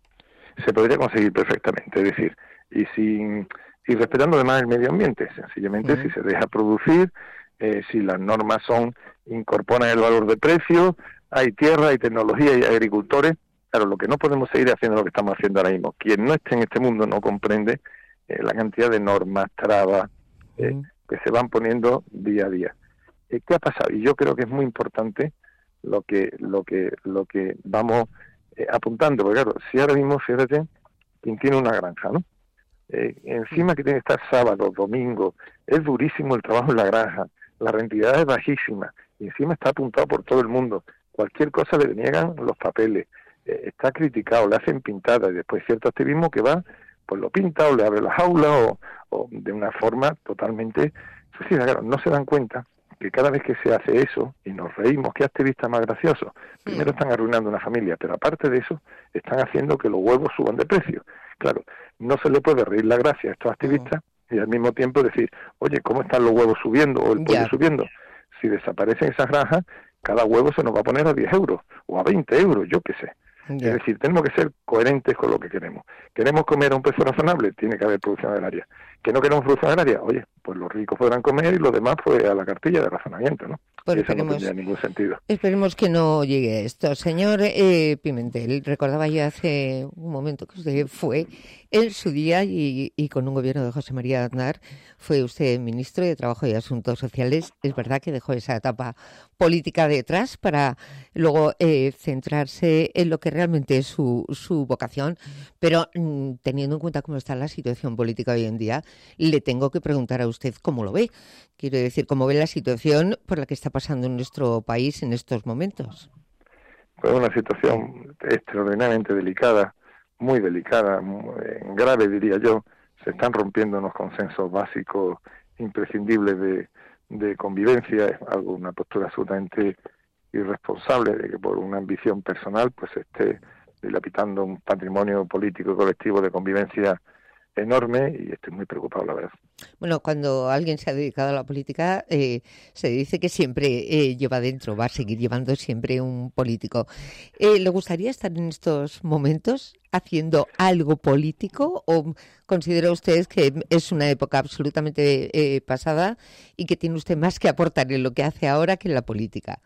Se podría conseguir perfectamente, es decir, y sin y respetando además el medio ambiente, sencillamente uh-huh. si se deja producir, eh, si las normas son, incorporan el valor de precio, hay tierra, hay tecnología y hay agricultores. Claro, lo que no podemos seguir haciendo es lo que estamos haciendo ahora mismo. Quien no esté en este mundo no comprende eh, la cantidad de normas, trabas, eh, uh-huh. que se van poniendo día a día. Eh, ¿Qué ha pasado? Y yo creo que es muy importante lo que lo que lo que vamos eh, apuntando, porque claro, si ahora mismo, fíjate, quien tiene una granja, ¿no? Eh, encima que tiene que estar sábado, domingo, es durísimo el trabajo en la granja, la rentabilidad es bajísima, y encima está apuntado por todo el mundo. Cualquier cosa le deniegan los papeles, eh, está criticado, le hacen pintada, y después cierto activismo que va, pues lo pinta o le abre las aulas o, o de una forma totalmente suicida. Claro, no se dan cuenta que cada vez que se hace eso, y nos reímos, qué activista más gracioso, primero están arruinando una familia, pero aparte de eso, están haciendo que los huevos suban de precio. Claro, no se le puede reír la gracia a estos activistas y al mismo tiempo decir, oye, ¿cómo están los huevos subiendo o el pollo yeah. subiendo? Si desaparecen esas granjas, cada huevo se nos va a poner a diez euros o a veinte euros, yo qué sé. Yeah. Es decir, tenemos que ser coherentes con lo que queremos. ¿Queremos comer a un precio razonable? Tiene que haber producción agraria. ¿Que no queremos producción agraria? Oye, pues los ricos podrán comer y los demás pues a la cartilla de razonamiento, ¿no? Pues eso no tendría ningún sentido. Esperemos que no llegue a esto. Señor eh, Pimentel, recordaba yo hace un momento que usted fue en su día y, y con un gobierno de José María Aznar fue usted ministro de Trabajo y Asuntos Sociales. Es verdad que dejó esa etapa política detrás para luego eh, centrarse en lo que realmente es su, su vocación, pero mmm, teniendo en cuenta cómo está la situación política hoy en día, le tengo que preguntar a usted cómo lo ve. Quiero decir, cómo ve la situación por la que está pasando en nuestro país en estos momentos. Pues una situación extraordinariamente delicada, muy delicada, muy grave diría yo. Se están rompiendo unos consensos básicos imprescindibles de, de convivencia. Es algo, una postura absolutamente irresponsable de que por una ambición personal pues se esté dilapidando un patrimonio político y colectivo de convivencia enorme, y estoy muy preocupado, la verdad. Bueno, cuando alguien se ha dedicado a la política, eh, se dice que siempre eh, lleva dentro, va a seguir llevando siempre un político. Eh, ¿Le gustaría estar en estos momentos haciendo algo político, o considera usted que es una época absolutamente eh, pasada y que tiene usted más que aportar en lo que hace ahora que en la política?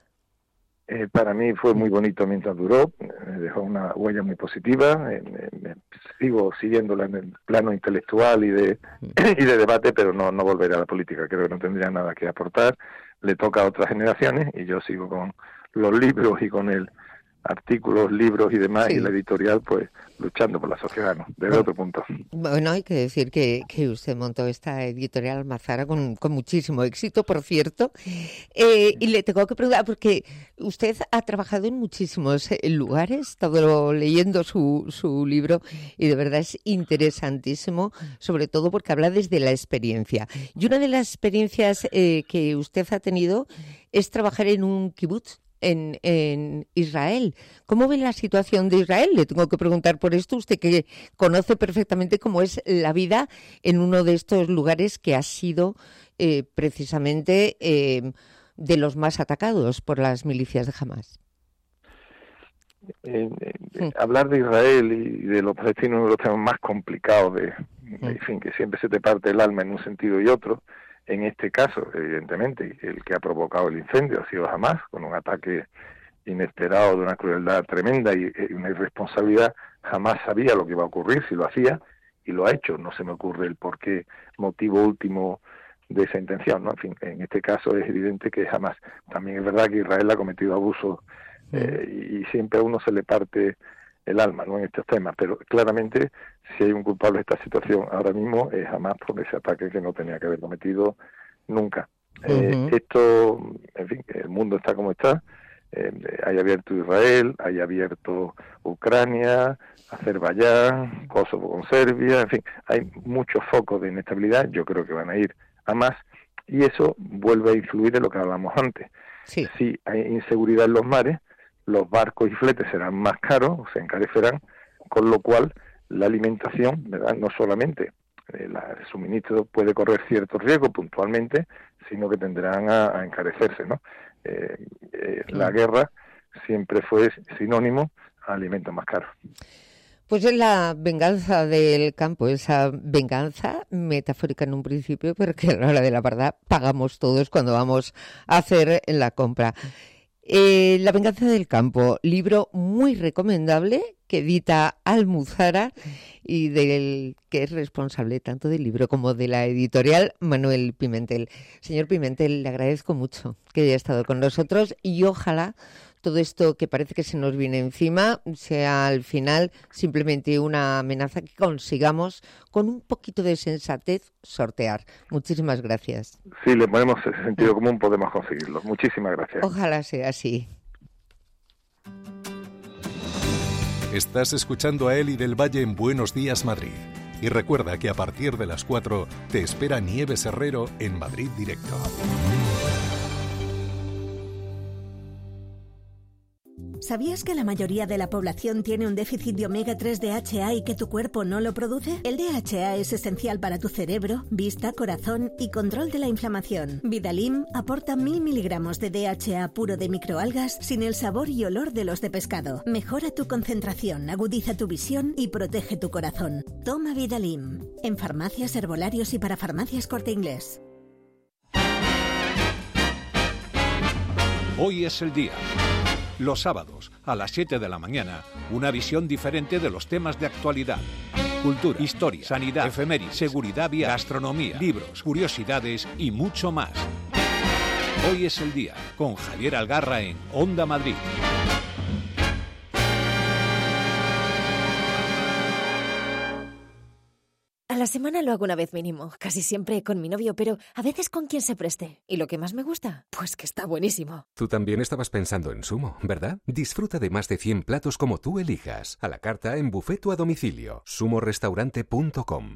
Eh, para mí fue muy bonito mientras duró, me dejó una huella muy positiva, eh, me, me sigo siguiéndola en el plano intelectual y de y de debate, pero no, no volveré a la política, creo que no tendría nada que aportar, le toca a otras generaciones y yo sigo con los libros y con el artículos, libros y demás, sí. y la editorial, pues luchando por la sociedad, ¿no? Desde bueno, otro punto. Bueno, hay que decir que, que usted montó esta editorial Almazara con, con muchísimo éxito, por cierto, eh, y le tengo que preguntar, porque usted ha trabajado en muchísimos lugares, todo leyendo su, su libro, y de verdad es interesantísimo, sobre todo porque habla desde la experiencia. Y una de las experiencias eh, que usted ha tenido es trabajar en un kibutz, en, en Israel. ¿Cómo ve la situación de Israel? Le tengo que preguntar por esto, usted que conoce perfectamente cómo es la vida en uno de estos lugares que ha sido eh, precisamente eh, de los más atacados por las milicias de Hamás. Eh, eh, eh, hablar de Israel y de los palestinos es uno de los temas más complicados, de, de, en fin, que siempre se te parte el alma en un sentido y otro. En este caso, evidentemente, el que ha provocado el incendio ha sido Hamás, con un ataque inesperado de una crueldad tremenda y, y una irresponsabilidad. Jamás sabía lo que iba a ocurrir si lo hacía y lo ha hecho. No se me ocurre el por qué motivo último de esa intención, ¿no? En fin, en este caso es evidente que Hamás. También es verdad que Israel ha cometido abusos eh, y, y siempre a uno se le parte el alma, ¿no?, en estos temas, pero claramente si hay un culpable de esta situación ahora mismo es Hamás por ese ataque que no tenía que haber cometido nunca. Uh-huh. Eh, esto, en fin, el mundo está como está. Eh, hay abierto Israel, hay abierto Ucrania, Azerbaiyán, Kosovo con Serbia, en fin, hay muchos focos de inestabilidad. Yo creo que van a ir a más y eso vuelve a influir en lo que hablamos antes. Sí. Si hay inseguridad en los mares, los barcos y fletes serán más caros, se encarecerán, con lo cual la alimentación, ¿verdad?, no solamente eh, la, el suministro puede correr ciertos riesgos puntualmente, sino que tendrán a, a encarecerse, ¿no? Eh, eh, la guerra siempre fue sinónimo a alimentos más caros. Pues es la venganza del campo, esa venganza metafórica en un principio, pero que a la hora de la verdad pagamos todos cuando vamos a hacer la compra. Eh, La venganza del campo, libro muy recomendable que edita Almuzara y del que es responsable tanto del libro como de la editorial, Manuel Pimentel. Señor Pimentel, le agradezco mucho que haya estado con nosotros y ojalá todo esto que parece que se nos viene encima sea al final simplemente una amenaza que consigamos con un poquito de sensatez sortear. Muchísimas gracias. Sí, le ponemos ese sentido común, podemos conseguirlo. Muchísimas gracias. Ojalá sea así. Estás escuchando a Eli del Valle en Buenos Días Madrid. Y recuerda que a partir de las cuatro te espera Nieves Herrero en Madrid Directo. ¿Sabías que la mayoría de la población tiene un déficit de omega tres D H A y que tu cuerpo no lo produce? El D H A es esencial para tu cerebro, vista, corazón y control de la inflamación. Vidalim aporta mil miligramos de D H A puro de microalgas sin el sabor y olor de los de pescado. Mejora tu concentración, agudiza tu visión y protege tu corazón. Toma Vidalim. En farmacias, herbolarios y para farmacias Corte Inglés. Hoy es el día. Los sábados, a las siete de la mañana, una visión diferente de los temas de actualidad. Cultura, historia, sanidad, efemérides, seguridad vial, gastronomía, libros, curiosidades y mucho más. Hoy es el día, con Javier Algarra en Onda Madrid. A la semana lo hago una vez mínimo, casi siempre con mi novio, pero a veces con quien se preste. ¿Y lo que más me gusta? Pues que está buenísimo. Tú también estabas pensando en Sumo, ¿verdad? Disfruta de más de cien platos como tú elijas. A la carta, en buffet o a domicilio. sumo restaurante punto com.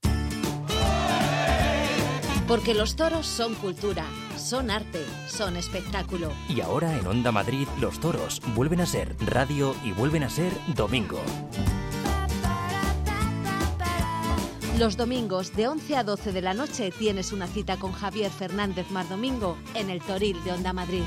Porque los toros son cultura, son arte, son espectáculo. Y ahora en Onda Madrid, los toros vuelven a ser radio y vuelven a ser domingo. Los domingos de once a doce de la noche tienes una cita con Javier Fernández Mardomingo en el Toril de Onda Madrid.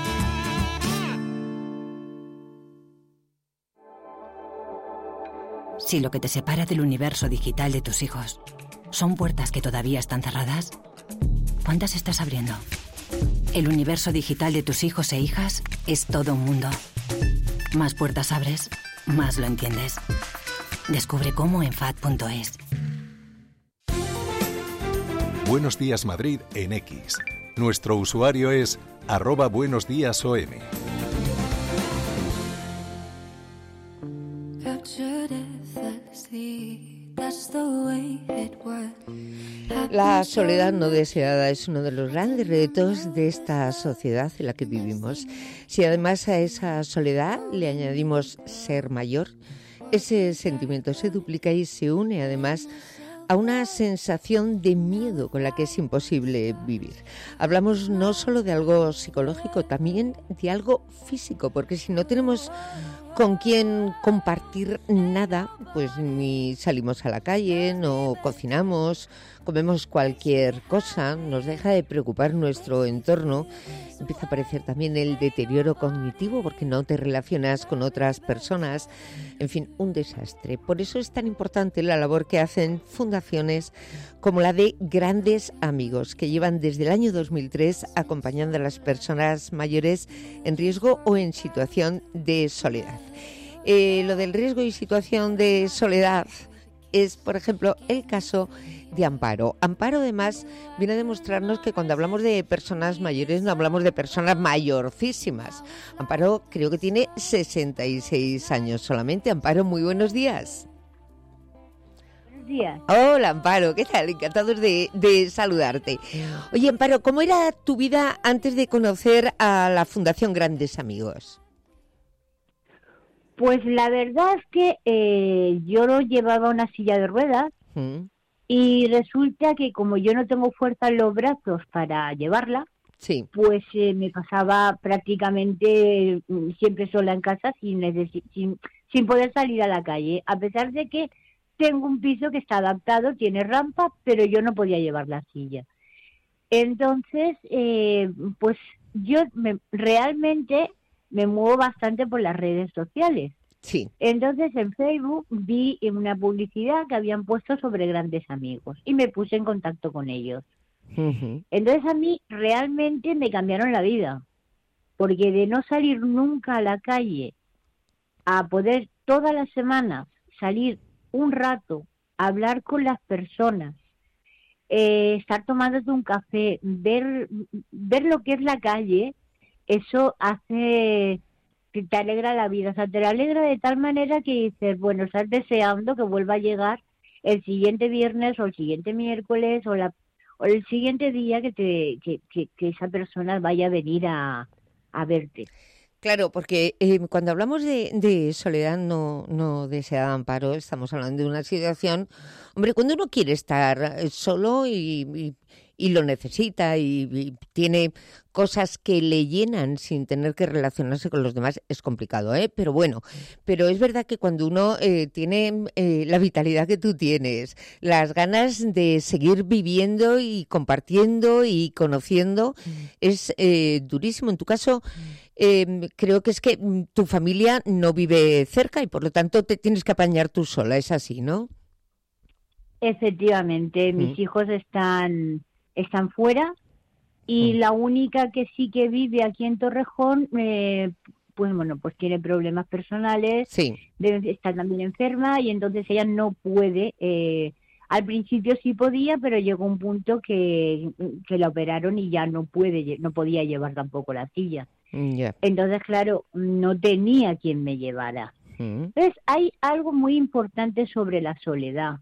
Si lo que te separa del universo digital de tus hijos son puertas que todavía están cerradas, ¿cuántas estás abriendo? El universo digital de tus hijos e hijas es todo un mundo. Más puertas abres, más lo entiendes. Descubre cómo en F A D punto es. Buenos Días Madrid en X. Nuestro usuario es arroba buenos días O M. La soledad no deseada es uno de los grandes retos de esta sociedad en la que vivimos. Si además a esa soledad le añadimos ser mayor, ese sentimiento se duplica y se une además a una sensación de miedo con la que es imposible vivir. Hablamos no solo de algo psicológico, también de algo físico, porque si no tenemos con quién compartir nada, pues ni salimos a la calle, no cocinamos, comemos cualquier cosa, nos deja de preocupar nuestro entorno, empieza a aparecer también el deterioro cognitivo porque no te relacionas con otras personas, en fin, un desastre. Por eso es tan importante la labor que hacen fundaciones como la de Grandes Amigos, que llevan desde el año dos mil tres acompañando a las personas mayores en riesgo o en situación de soledad. Eh, lo del riesgo y situación de soledad es, por ejemplo, el caso de Amparo. Amparo, además, viene a demostrarnos que cuando hablamos de personas mayores no hablamos de personas mayorcísimas. Amparo creo que tiene sesenta y seis años solamente. Amparo, muy buenos días. Buenos días. Hola, Amparo, ¿qué tal? Encantados de, de saludarte. Oye, Amparo, ¿cómo era tu vida antes de conocer a la Fundación Grandes Amigos? Pues la verdad es que eh, yo lo llevaba una silla de ruedas ¿Mm? y resulta que como yo no tengo fuerza en los brazos para llevarla, sí. pues eh, me pasaba prácticamente siempre sola en casa sin, necesi- sin, sin poder salir a la calle, a pesar de que tengo un piso que está adaptado, tiene rampa, pero yo no podía llevar la silla. Entonces, eh, pues yo me, realmente... me muevo bastante por las redes sociales. Sí. Entonces en Facebook vi una publicidad que habían puesto sobre Grandes Amigos y me puse en contacto con ellos. Uh-huh. Entonces a mí realmente me cambiaron la vida, porque de no salir nunca a la calle a poder todas las semanas salir un rato, hablar con las personas, eh, estar tomándote un café, ver, ver lo que es la calle, eso hace que te alegra la vida, o sea, te la alegra de tal manera que dices, bueno, estás deseando que vuelva a llegar el siguiente viernes o el siguiente miércoles o la o el siguiente día que te que, que, que esa persona vaya a venir a, a verte. Claro, porque eh, cuando hablamos de, de soledad no, no deseada, Amparo, estamos hablando de una situación, hombre, cuando uno quiere estar solo y... y y lo necesita y, y tiene cosas que le llenan sin tener que relacionarse con los demás, es complicado, ¿eh? Pero bueno, pero es verdad que cuando uno eh, tiene eh, la vitalidad que tú tienes, las ganas de seguir viviendo y compartiendo y conociendo, es eh, durísimo. En tu caso, eh, creo que es que tu familia no vive cerca y por lo tanto te tienes que apañar tú sola, es así, ¿no? Efectivamente, mm. mis hijos están... están fuera y mm. la única que sí que vive aquí en Torrejón, eh, pues bueno, pues tiene problemas personales, sí. debe, está también enferma y entonces ella no puede, eh, al principio sí podía, pero llegó un punto que, que la operaron y ya no puede, no podía llevar tampoco la silla. Yeah. Entonces, claro, no tenía quien me llevara. Mm. Entonces, hay algo muy importante sobre la soledad.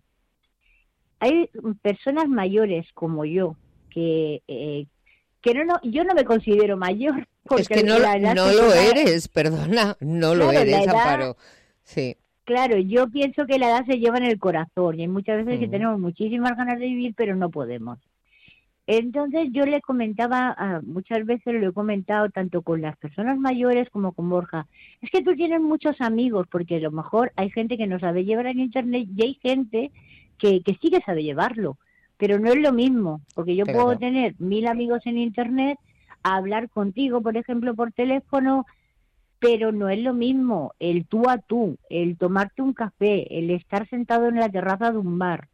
Hay personas mayores como yo, que eh, que no, no yo no me considero mayor porque es que no, no lo eres, perdona, no claro, lo eres, edad, Amparo. Sí. Claro, yo pienso que la edad se lleva en el corazón y hay muchas veces mm. que tenemos muchísimas ganas de vivir pero no podemos. Entonces yo le comentaba, uh, muchas veces lo he comentado tanto con las personas mayores como con Borja, es que tú tienes muchos amigos porque a lo mejor hay gente que no sabe llevar en internet y hay gente que, que sí que sabe llevarlo. Pero no es lo mismo, porque yo claro. puedo tener mil amigos en internet, hablar contigo, por ejemplo, por teléfono, pero no es lo mismo el tú a tú, el tomarte un café, el estar sentado en la terraza de un bar,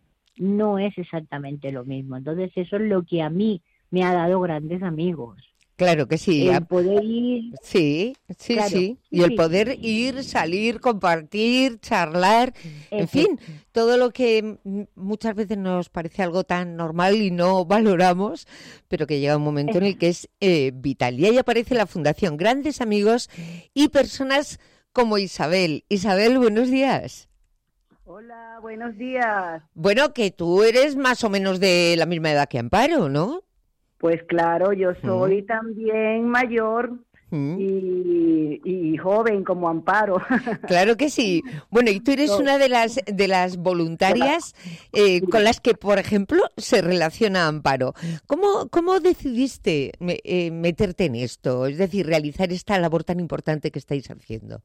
no es exactamente lo mismo. Entonces eso es lo que a mí me ha dado Grandes Amigos. Claro que sí. El poder ir... Sí, sí, claro, sí. Y el poder ir, salir, compartir, charlar, en Eso. fin, todo lo que muchas veces nos parece algo tan normal y no valoramos, pero que llega un momento Eso. en el que es eh, vital. Y ahí aparece la Fundación Grandes Amigos y personas como Isabel. Isabel, buenos días. Hola, buenos días. Bueno, que tú eres más o menos de la misma edad que Amparo, ¿no? Pues claro, yo soy mm. también mayor, Mm. Y, y joven como Amparo. Claro que sí. Bueno, y tú eres no. una de las de las voluntarias eh, con las que, por ejemplo, se relaciona Amparo. ¿Cómo, cómo decidiste me, eh, meterte en esto? Es decir, realizar esta labor tan importante que estáis haciendo.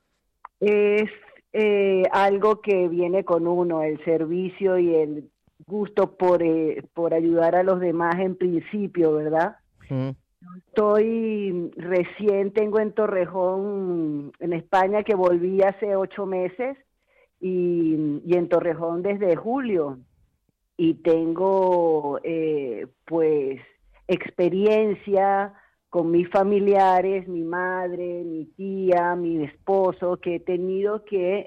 Es eh, algo que viene con uno, el servicio y el gusto por, eh, por ayudar a los demás en principio, ¿verdad? Mm. Estoy recién, tengo en Torrejón, en España, que volví hace ocho meses, y, y en Torrejón desde julio. Y tengo, eh, pues, experiencia con mis familiares, mi madre, mi tía, mi esposo, que he tenido que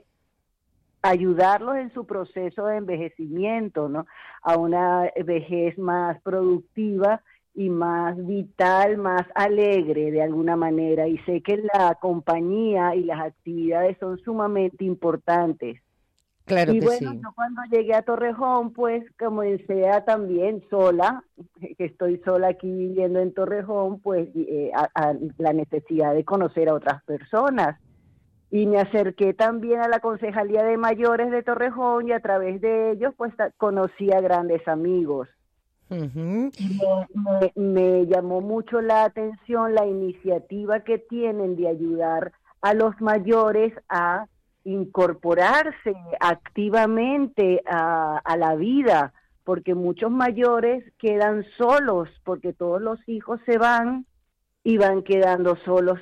ayudarlos en su proceso de envejecimiento, ¿no? A una vejez más productiva y más vital, más alegre de alguna manera. Y sé que la compañía y las actividades son sumamente importantes. Claro y que bueno, sí. yo cuando llegué a Torrejón, pues comencé a también sola, que estoy sola aquí viviendo en Torrejón, pues eh, a, a la necesidad de conocer a otras personas. Y me acerqué también a la Concejalía de Mayores de Torrejón y a través de ellos pues conocí a grandes amigos. Uh-huh. Me, me, me llamó mucho la atención la iniciativa que tienen de ayudar a los mayores a incorporarse activamente a, a la vida, porque muchos mayores quedan solos, porque todos los hijos se van y van quedando solos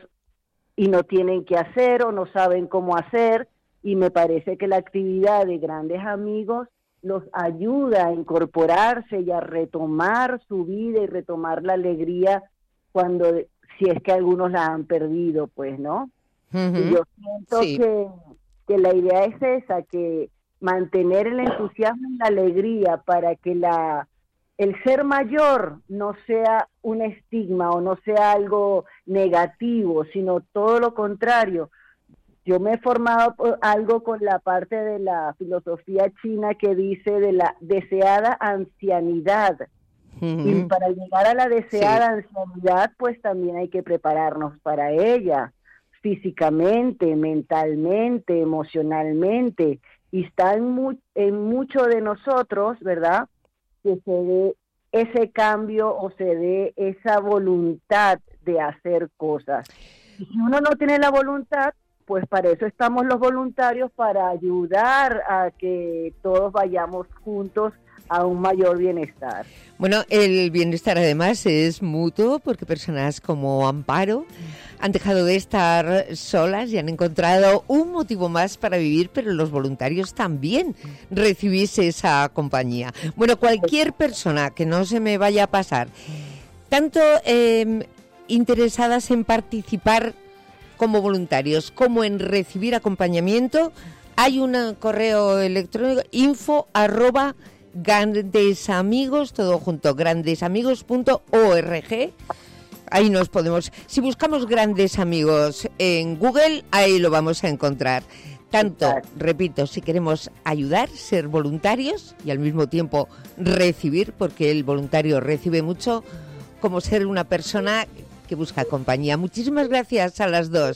y no tienen qué hacer o no saben cómo hacer, y me parece que la actividad de grandes amigos los ayuda a incorporarse y a retomar su vida y retomar la alegría cuando, si es que algunos la han perdido, pues, ¿no? Uh-huh. Y yo siento sí. que, que la idea es esa, que mantener el entusiasmo y la alegría para que la el ser mayor no sea un estigma o no sea algo negativo, sino todo lo contrario. Yo me he formado algo con la parte de la filosofía china que dice de la deseada ancianidad. Uh-huh. Y para llegar a la deseada sí. ancianidad, pues también hay que prepararnos para ella, físicamente, mentalmente, emocionalmente. Y está en, mu- en mucho de nosotros, ¿verdad?, que se dé ese cambio o se dé esa voluntad de hacer cosas. Y si uno no tiene la voluntad, pues para eso estamos los voluntarios, para ayudar a que todos vayamos juntos a un mayor bienestar. Bueno, el bienestar además es mutuo, porque personas como Amparo han dejado de estar solas y han encontrado un motivo más para vivir, pero los voluntarios también recibís esa compañía. Bueno, cualquier persona que no se me vaya a pasar, tanto eh, interesadas en participar como voluntarios como en recibir acompañamiento, hay un correo electrónico info arroba grandesamigos, todo junto, grandesamigos punto org. Ahí nos podemos, si buscamos Grandes Amigos en Google, ahí lo vamos a encontrar. Tanto, repito, si queremos ayudar, ser voluntarios y al mismo tiempo recibir, porque el voluntario recibe mucho, como ser una persona que busca compañía. Muchísimas gracias a las dos.